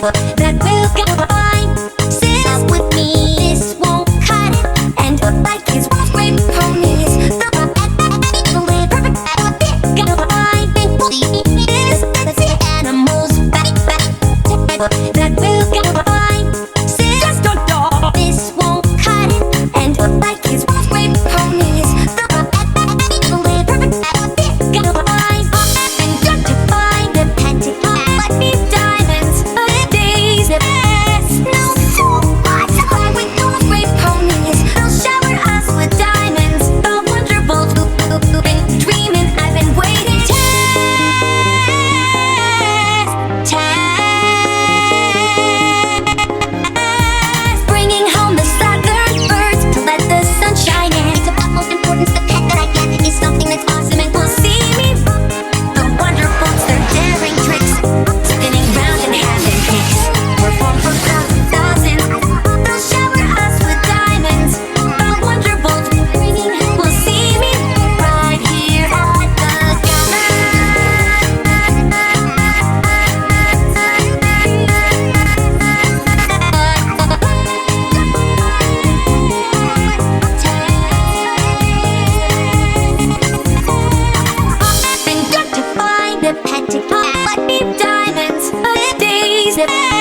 that will go fine. Sit with me, this won't cut it. And like his great ponies, the perfect fit go fine. This the animals back that will go fine. Sit just don't dog. This won't cut it. And like his great ponies, the perfect fit go fine. And got to find the pentagon. Let me diamonds, the days the best. No, what? With those great ponies, they'll shower us with diamonds. The wonderful been dreaming, I've been waiting. Bringing home the southern birds to let the sun shine in. It's of utmost importance, the pet that I get is something that's awesome and will see me. The wonderfuls, their daring tricks, spinning round and having kicks. Perform for thousands, they'll shower us with diamonds. The wonderfuls will see me right here at the and got to find the pentagon. Let me diamonds, the days of